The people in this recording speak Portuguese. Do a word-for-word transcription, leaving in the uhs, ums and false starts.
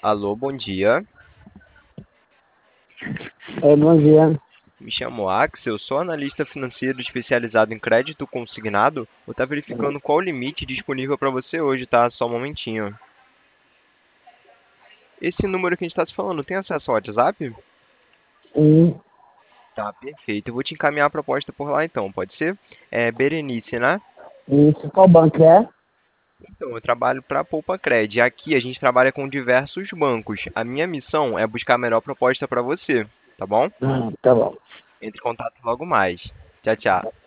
Alô, bom dia. É, bom dia. Me chamo Axel, sou analista financeiro especializado em crédito consignado. Vou estar verificando qual o limite disponível para você hoje, tá? Só um momentinho. Esse número que a gente está se falando, tem acesso ao WhatsApp? Sim, Tá, perfeito. Eu vou te encaminhar a proposta por lá então, pode ser? É Berenice, né? isso. Qual banco é? Então, eu trabalho para a Poupa Cred. Aqui a gente trabalha com diversos bancos. A minha missão é buscar a melhor proposta para você, tá bom? Ah, tá bom. Entre em contato logo mais. Tchau, tchau.